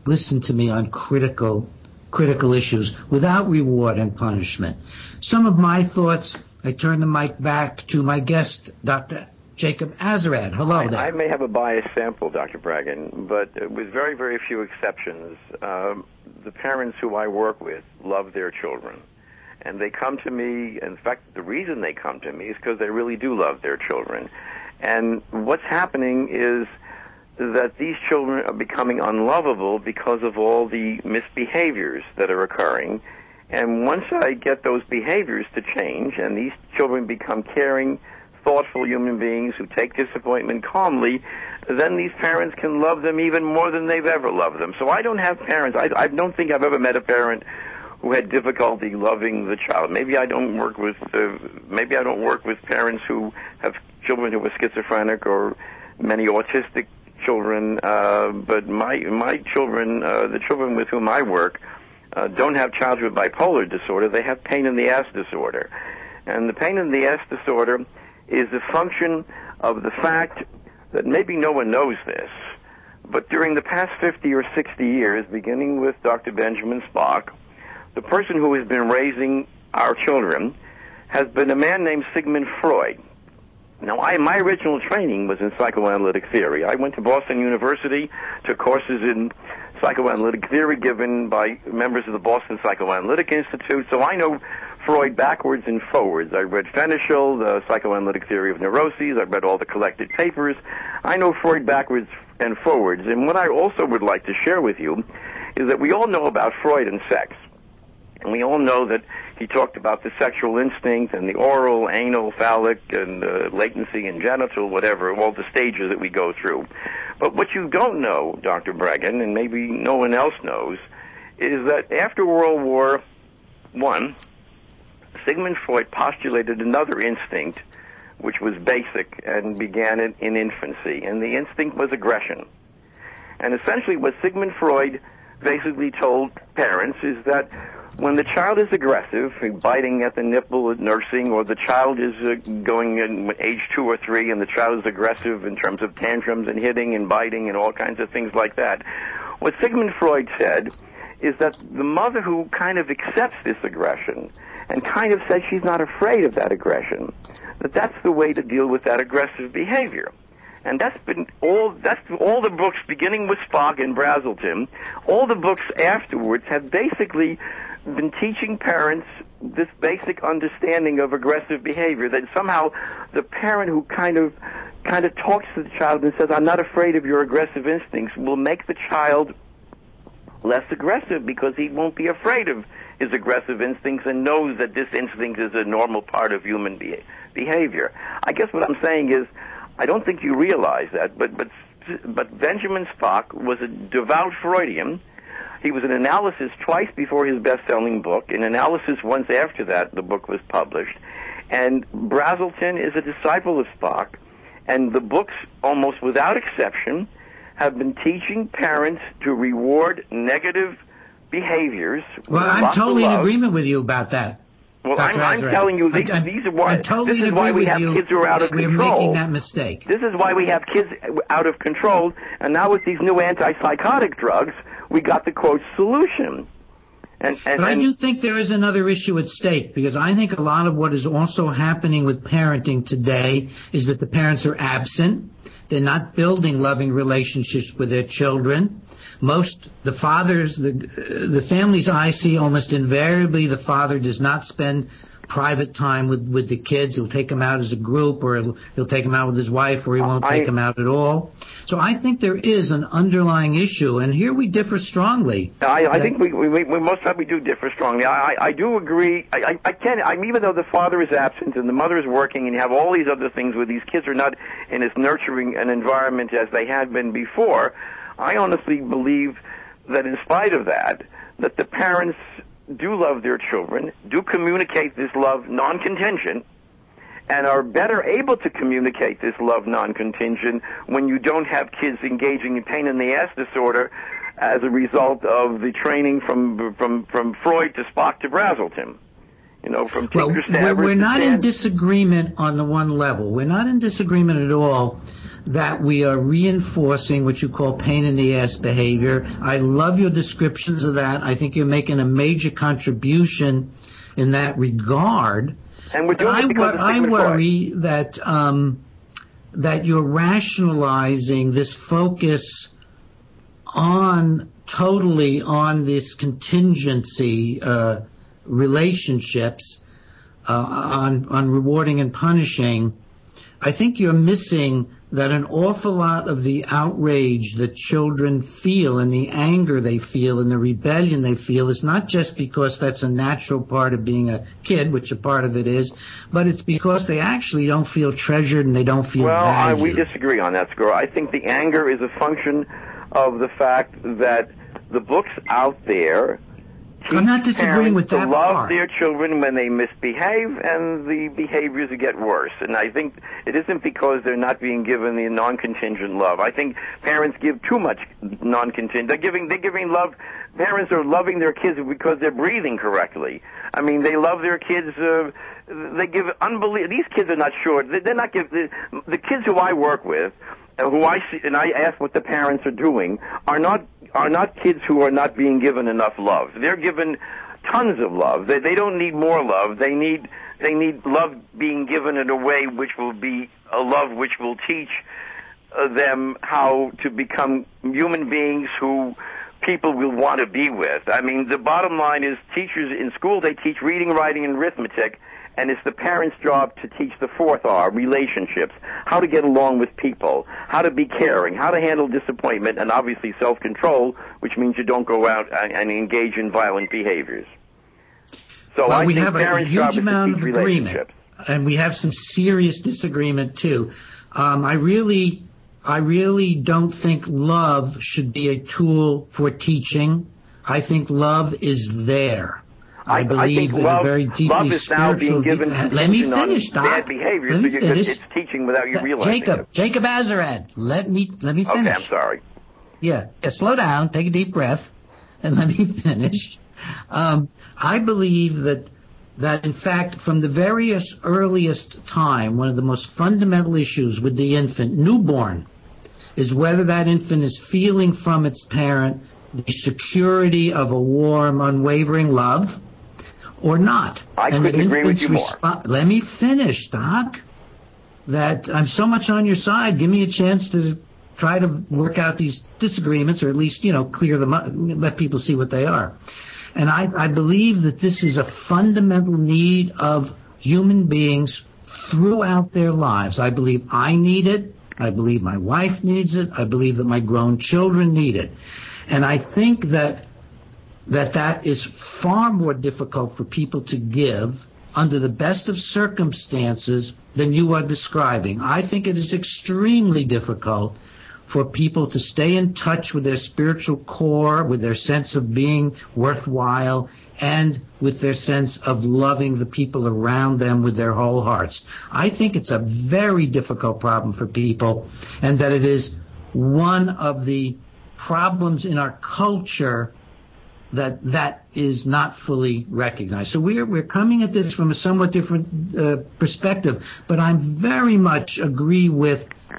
listen to me on critical critical issues without reward and punishment. Some of my thoughts, I turn the mic back to my guest, Doctor Jacob Azerrad. Hello I, there. I may have a biased sample, Doctor Bragan, but with very, very few exceptions, um, the parents who I work with love their children. And they come to me, in fact, the reason they come to me is because they really do love their children. And what's happening is that these children are becoming unlovable because of all the misbehaviors that are occurring. And once I get those behaviors to change and these children become caring, thoughtful human beings who take disappointment calmly, then these parents can love them even more than they've ever loved them. So I don't have parents. I, I don't think I've ever met a parent who had difficulty loving the child. Maybe I don't work with uh, maybe I don't work with parents who have children who are schizophrenic or many autistic children. Uh, but my my children, uh, the children with whom I work, uh, don't have childhood bipolar disorder. They have pain in the ass disorder, and the pain in the ass disorder is a function of the fact that maybe no one knows this, but during the past fifty or sixty years, beginning with Doctor Benjamin Spock, the person who has been raising our children has been a man named Sigmund Freud. Now, I, my original training was in psychoanalytic theory. I went to Boston University, took courses in psychoanalytic theory given by members of the Boston Psychoanalytic Institute, so I know Freud backwards and forwards. I read Fenichel, the Psychoanalytic Theory of Neuroses. I read all the collected papers. I know Freud backwards and forwards. And what I also would like to share with you is that we all know about Freud and sex. And we all know that he talked about the sexual instinct and the oral, anal, phallic, and uh, latency and genital, whatever, all the stages that we go through. But what you don't know, Doctor Bragan, and maybe no one else knows, is that after World War One, Sigmund Freud postulated another instinct, which was basic and began in, in infancy, and the instinct was aggression. And essentially what Sigmund Freud basically told parents is that when the child is aggressive, biting at the nipple at nursing, or the child is uh, going in age two or three and the child is aggressive in terms of tantrums and hitting and biting and all kinds of things like that, what Sigmund Freud said is that the mother who kind of accepts this aggression and kind of says she's not afraid of that aggression, that that's the way to deal with that aggressive behavior. And that's been all, that's all the books, beginning with Spock and Brazelton, all the books afterwards have basically been teaching parents this basic understanding of aggressive behavior, that somehow the parent who kind of kind of talks to the child and says, I'm not afraid of your aggressive instincts, will make the child less aggressive because he won't be afraid of his aggressive instincts and knows that this instinct is a normal part of human be- behavior. I guess what I'm saying is, I don't think you realize that, but but but Benjamin Spock was a devout Freudian. He was an analysis twice before his best-selling book, an analysis once after that the book was published. And Brazelton is a disciple of Spock, and the books, almost without exception, have been teaching parents to reward negative behaviors. Well, I'm totally in agreement with you about that. Well, I'm, I'm telling you, these, I, these are why, totally this is why we have kids who are out of we're control. We're making that mistake. This is why we have kids out of control, and now with these new antipsychotic drugs, we got the, quote, solution. And, and, but I and, do think there is another issue at stake, because I think a lot of what is also happening with parenting today is that the parents are absent. They're not building loving relationships with their children. Most, the fathers, the, the families I see, almost invariably the father does not spend private time with, with the kids. He'll take them out as a group, or he'll, he'll take them out with his wife, or he won't I, take them out at all. So I think there is an underlying issue, and here we differ strongly. I, I think we, we, we most probably do differ strongly. I, I do agree. I, I, I can. I, even though the father is absent and the mother is working, and you have all these other things where these kids are not in as nurturing an environment as they had been before, I honestly believe that in spite of that, that the parents do love their children, do communicate this love non-contingent, and are better able to communicate this love non-contingent when you don't have kids engaging in pain in the ass disorder as a result of the training from from from Freud to Spock to Brazelton. You know, from Tinker well, Stabbers we're, we're to not Stan. in disagreement on the one level. We're not in disagreement at all that we are reinforcing what you call pain in the ass behavior. I love your descriptions of that. I think you're making a major contribution in that regard. And we're doing I, it because I of worry that um, that you're rationalizing this focus on totally on this contingency uh, relationships uh, on on rewarding and punishing. I think you're missing that an awful lot of the outrage that children feel and the anger they feel and the rebellion they feel is not just because that's a natural part of being a kid, which a part of it is, but it's because they actually don't feel treasured and they don't feel well, valued. Well, we disagree on that score. I think the anger is a function of the fact that the books out there teach I'm not disagreeing with parents that to love part. their children when they misbehave, and the behaviors get worse. And I think it isn't because they're not being given the non-contingent love. I think parents give too much non-contingent. They're giving, they're giving love. Parents are loving their kids because they're breathing correctly. I mean, they love their kids. Uh, they give unbelievable. These kids are not sure. They're not give the, the kids who I work with, who I see, and I ask what the parents are doing, are not are not kids who are not being given enough love. They're given tons of love. They they don't need more love. They need they need love being given in a way which will be a love which will teach uh, them how to become human beings who people will want to be with. I mean, the bottom line is teachers in school, they teach reading, writing, and arithmetic, and it's the parents' job to teach the fourth R, relationships, how to get along with people, how to be caring, how to handle disappointment, and obviously self-control, which means you don't go out and, and engage in violent behaviors. So well, I we think have a parents' huge job is to amount teach of agreement, relationships. and we have some serious disagreement too. Um, I really, I really don't think love should be a tool for teaching. I think love is there. I, I believe I think that love, a very deeply love is now being spiritual. given De- let me finish, on Doc. bad behavior, let me so finish. It's teaching without you realizing Jacob, it. Jacob Azarad, let me let me finish. Okay, I'm sorry. Yeah, yeah, slow down, take a deep breath, and let me finish. Um, I believe that that in fact, from the various earliest time, one of the most fundamental issues with the infant, newborn, is whether that infant is feeling from its parent the security of a warm, unwavering love, or not. I and couldn't agree with you resp- more. Let me finish, Doc. That I'm so much on your side. Give me a chance to try to work out these disagreements, or at least, you know, clear them up, let people see what they are. And I, I believe that this is a fundamental need of human beings throughout their lives. I believe I need it. I believe my wife needs it. I believe that my grown children need it. And I think that that that is far more difficult for people to give under the best of circumstances than you are describing. I think it is extremely difficult for people to stay in touch with their spiritual core, with their sense of being worthwhile, and with their sense of loving the people around them with their whole hearts. I think it's a very difficult problem for people, and that it is one of the problems in our culture that that is not fully recognized. So we're we're coming at this from a somewhat different uh, perspective, but I very much agree with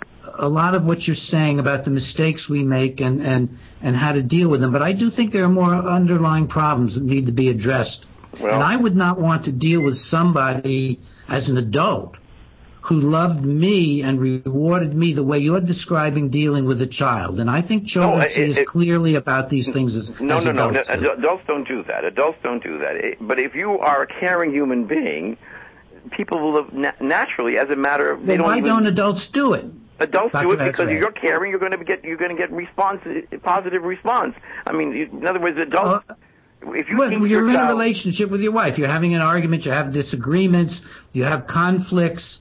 a lot of what you're saying about the mistakes we make and, and, and how to deal with them. But I do think there are more underlying problems that need to be addressed. Well, and I would not want to deal with somebody as an adult who loved me and rewarded me the way you're describing dealing with a child. And I think children no, see it, as it, clearly about these things as, no, as no, adults no, do. no. Adults don't do that. Adults don't do that. It, but if you are a caring human being, people will live na- naturally as a matter of... They then don't why even, don't adults do it? Adults Doctor do it because Azarad. you're caring. You're going to get you're going to get response, positive response. I mean, in other words, adults. Uh, if you well, teach you're your in child, a relationship with your wife. You're having an argument. You have disagreements. You have conflicts.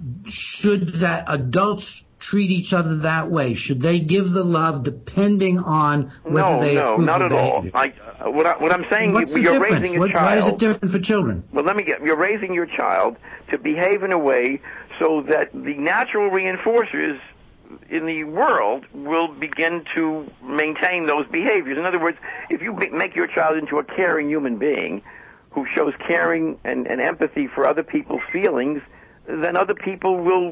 Should that adults treat each other that way? Should they give the love depending on whether no, they no, approve not of at all. behavior? I, uh, what, I, what I'm saying, What's you, the you're difference? raising a what, child. Why is it different for children? Well, let me get. You're raising your child to behave in a way so that the natural reinforcers in the world will begin to maintain those behaviors. In other words, if you make your child into a caring human being who shows caring and, and empathy for other people's feelings, then other people will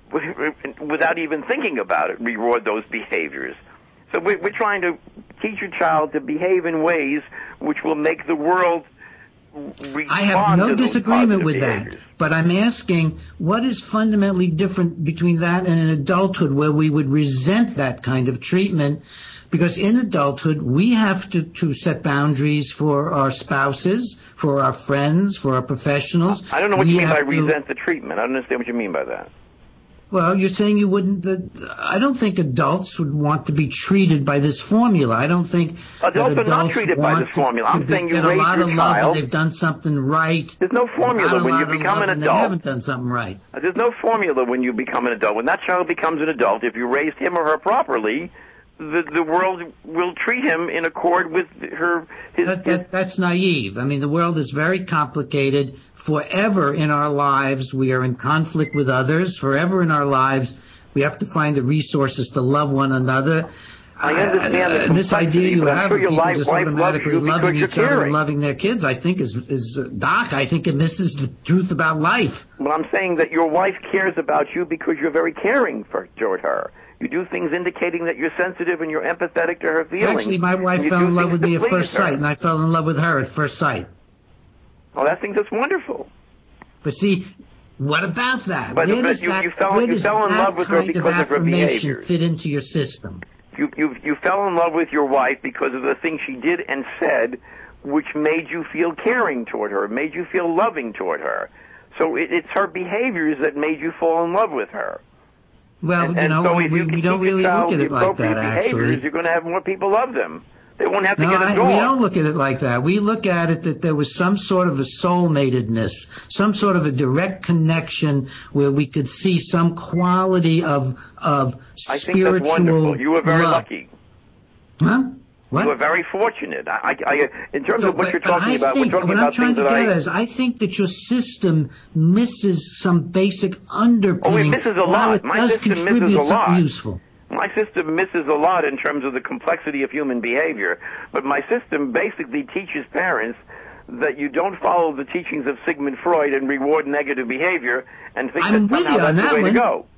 without even thinking about it, reward those behaviors. So we're trying to teach your child to behave in ways which will make the world respond I have no to those disagreement with behaviors. that, but I'm asking what is fundamentally different between that and an adulthood where we would resent that kind of treatment, because in adulthood we have to, to set boundaries for our spouses, for our friends, for our professionals. I don't know what we you mean by to, resent the treatment. I don't understand what you mean by that. Well, you're saying you wouldn't. Uh, I don't think adults would want to be treated by this formula. I don't think adults, that adults are not treated by this formula. I'm to saying you get raise a lot your of child. love and they've done something right. There's no formula when you become an adult. They haven't done something right. There's no formula when you become an adult. When that child becomes an adult, if you raised him or her properly, the the world will treat him in accord with her. His, that, that, that's naive. I mean, the world is very complicated. Forever in our lives, we are in conflict with others. Forever in our lives, we have to find the resources to love one another. I understand uh, this idea you have sure of people just automatically loving each caring. other and loving their kids, I think is, is uh, Doc, I think it misses the truth about life. Well, I'm saying that your wife cares about you because you're very caring for toward her. You do things indicating that you're sensitive and you're empathetic to her feelings. Actually, my wife fell in love with me at first sight, and I fell in love with her at first sight. Well, I think that's wonderful. But see, what about that? But, where but does you, that, you fell, where you does fell in that love with her kind because of of her behavior. fit into your system? You, you you fell in love with your wife because of the things she did and said, which made you feel caring toward her, made you feel loving toward her. So it, it's her behaviors that made you fall in love with her. Well, and, you and know, so we, if you we don't really look at it like that, actually. You're going to have more people love them. They won't have to no, get a dog. I, we don't look at it like that. We look at it that there was some sort of a soulmatedness, some sort of a direct connection where we could see some quality of of I spiritual think that's wonderful. You were very love. lucky. Huh? What? You were very fortunate. I, I, in terms so, of what but, you're talking I about, think, we're talking what about I'm trying things to that get I... at is I think that your system misses some basic underpinning. Oh, it misses a lot. It My does system contribute misses a lot. something useful. My system misses a lot in terms of the complexity of human behavior, but my system basically teaches parents that you don't follow the teachings of Sigmund Freud and reward negative behavior and think I'm that somehow that's that the way one. to go.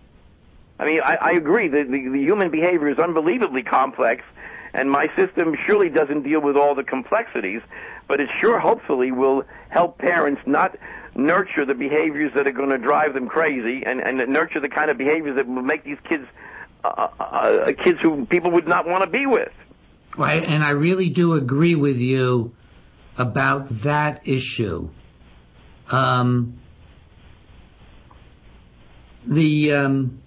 I mean, I, I agree that the, the human behavior is unbelievably complex, and my system surely doesn't deal with all the complexities, but it sure hopefully will help parents not nurture the behaviors that are going to drive them crazy and, and nurture the kind of behaviors that will make these kids uh, uh, kids who people would not want to be with. Right, and I really do agree with you about that issue. Um, the um,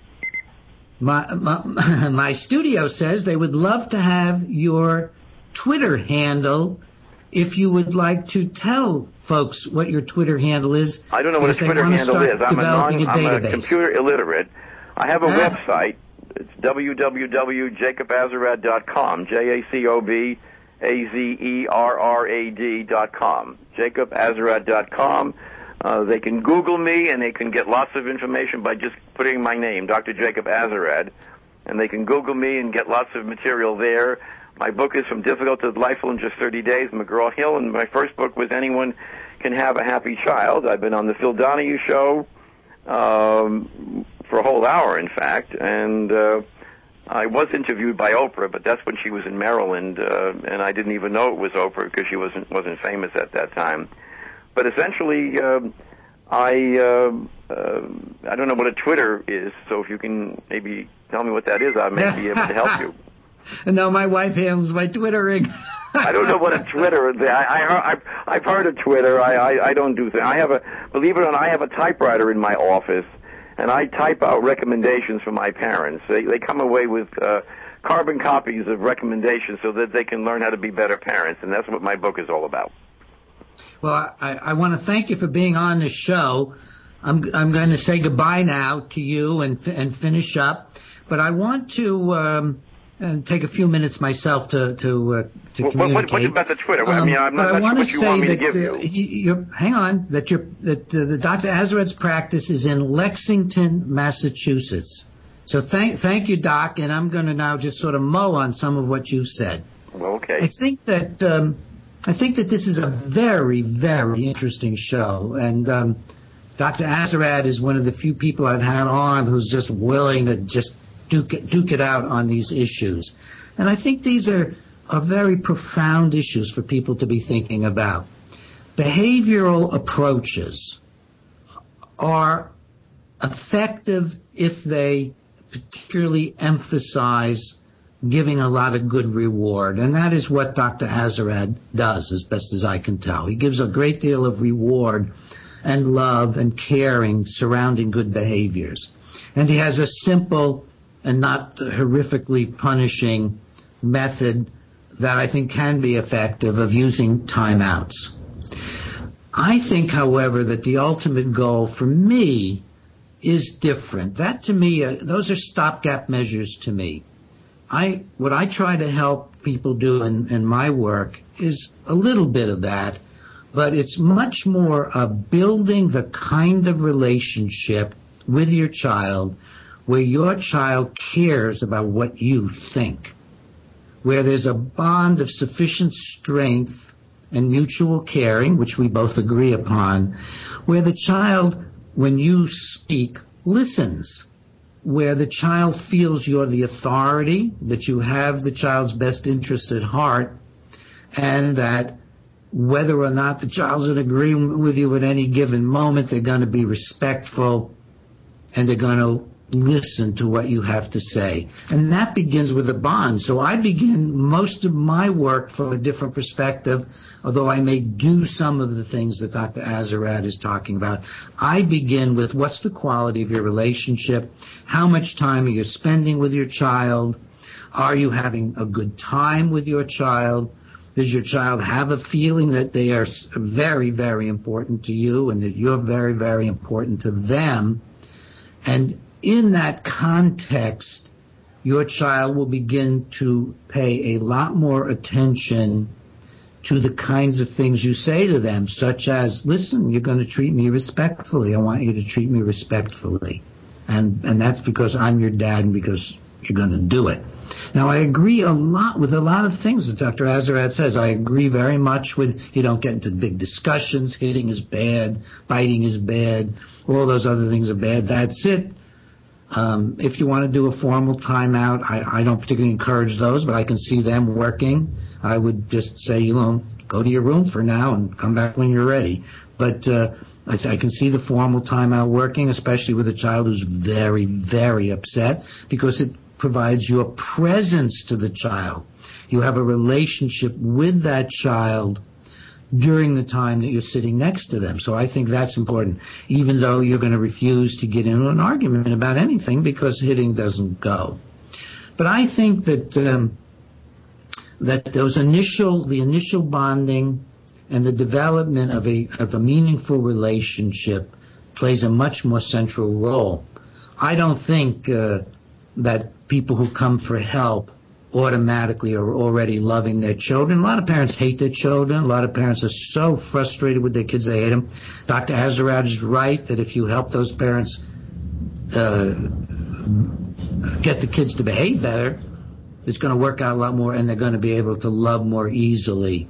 my, my my studio says they would love to have your Twitter handle if you would like to tell folks what your Twitter handle is. I don't know what a Twitter handle is. I'm a, non, a I'm a computer illiterate. I have a ah. website. It's w w w dot jacob azerrad dot com. J A C O B A Z E R R A D dot com. jacob azerrad dot com. Uh, they can Google me, and they can get lots of information by just putting my name, Doctor Jacob Azerrad. And they can Google me and get lots of material there. My book is From Difficult to Delightful in Just thirty days, McGraw-Hill, and my first book was Anyone Can Have a Happy Child. I've been on the Phil Donahue Show um, for a whole hour, in fact, and uh, I was interviewed by Oprah, but that's when she was in Maryland, uh, and I didn't even know it was Oprah because she wasn't wasn't famous at that time. But essentially, uh, I uh, uh, I don't know what a Twitter is, so if you can maybe tell me what that is, I may be able to help you. No, my wife handles my Twittering. I don't know what a Twitter is. I, I, I've, I've heard of Twitter. I, I, I don't do things. I have a, believe it or not, I have a typewriter in my office, and I type out recommendations for my parents. They, they come away with uh, carbon copies of recommendations so that they can learn how to be better parents, and that's what my book is all about. Well, I, I want to thank you for being on the show. I'm, I'm going to say goodbye now to you and, and finish up, but I want to um, and take a few minutes myself to to, uh, to what, communicate. What, what about the Twitter? Um, I mean, I'm not, not sure what you want me to give uh, you. He, you're, hang on, that you're, that uh, the Doctor Azerrad's practice is in Lexington, Massachusetts. So thank thank you, Doc, and I'm going to now just sort of mull on some of what you said. Well, okay. I think that um, I think that this is a very very interesting show, and um, Doctor Azarad is one of the few people I've had on who's just willing to just duke it, duke it out on these issues. And I think these are, are very profound issues for people to be thinking about. Behavioral approaches are effective if they particularly emphasize giving a lot of good reward. And that is what Doctor Azarad does, as best as I can tell. He gives a great deal of reward and love and caring surrounding good behaviors. And he has a simple and not horrifically punishing method that I think can be effective of using timeouts. I think, however, that the ultimate goal for me is different. That to me, uh, those are stopgap measures to me. I, what I try to help people do in, in my work is a little bit of that, but it's much more of building the kind of relationship with your child where your child cares about what you think, where there's a bond of sufficient strength and mutual caring, which we both agree upon, where the child, when you speak, listens, where the child feels you're the authority, that you have the child's best interest at heart, and that whether or not the child's in agreement with you at any given moment, they're going to be respectful and they're going to listen to what you have to say. And that begins with a bond. So I begin most of my work from a different perspective, although I may do some of the things that Doctor Azarad is talking about. I begin with what's the quality of your relationship? How much time are you spending with your child? Are you having a good time with your child? Does your child have a feeling that they are very, very important to you and that you're very, very important to them? And in that context, your child will begin to pay a lot more attention to the kinds of things you say to them, such as, listen, you're going to treat me respectfully. I want you to treat me respectfully. And, and that's because I'm your dad and because you're going to do it. Now, I agree a lot with a lot of things that Doctor Azarad says. I agree very much with you don't get into big discussions. Hitting is bad. Biting is bad. All those other things are bad. That's it. Um, if you want to do a formal timeout, I, I don't particularly encourage those, but I can see them working. I would just say, you know, go to your room for now and come back when you're ready. But uh, I, I can see the formal timeout working, especially with a child who's very, very upset, because it provides you a presence to the child. You have a relationship with that child during the time that you're sitting next to them. So I think that's important, even though you're going to refuse to get into an argument about anything because hitting doesn't go. But I think that um, that those initial, the initial bonding and the development of a of a meaningful relationship plays a much more central role. I don't think uh, that people who come for help automatically are already loving their children. A lot of parents hate their children. A lot of parents are so frustrated with their kids they hate them. Doctor Azarad is right that if you help those parents uh, get the kids to behave better, it's going to work out a lot more and they're going to be able to love more easily.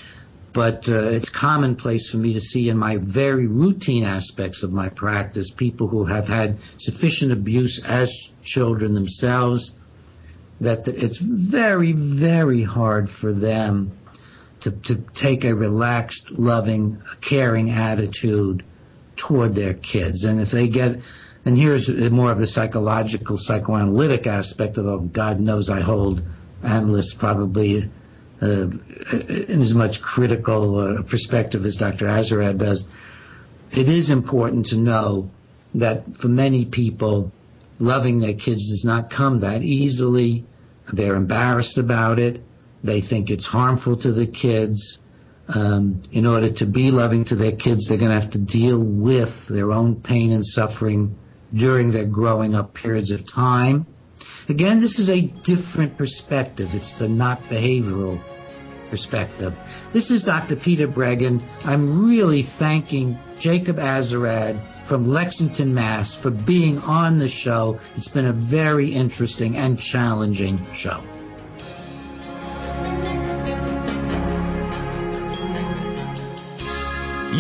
But uh, it's commonplace for me to see in my very routine aspects of my practice people who have had sufficient abuse as children themselves that it's very, very hard for them to, to take a relaxed, loving, caring attitude toward their kids. And if they get, and here's more of the psychological, psychoanalytic aspect, although God knows I hold analysts probably uh, in as much critical uh, perspective as Doctor Azarad does. It is important to know that for many people, loving their kids does not come that easily. They're embarrassed about it. They think it's harmful to the kids. Um, in order to be loving to their kids, they're going to have to deal with their own pain and suffering during their growing up periods of time. Again, this is a different perspective. It's the not behavioral perspective. This is Doctor Peter Breggin. I'm really thanking Jacob Azarad from Lexington, Mass, for being on the show. It's been a very interesting and challenging show.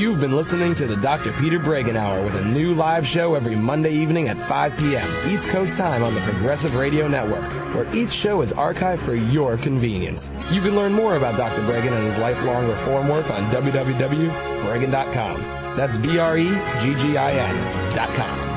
You've been listening to the Doctor Peter Bregan Hour with a new live show every Monday evening at five p.m. East Coast time on the Progressive Radio Network, where each show is archived for your convenience. You can learn more about Doctor Bregan and his lifelong reform work on w w w dot bregan dot com. That's B R E G G I N dot com.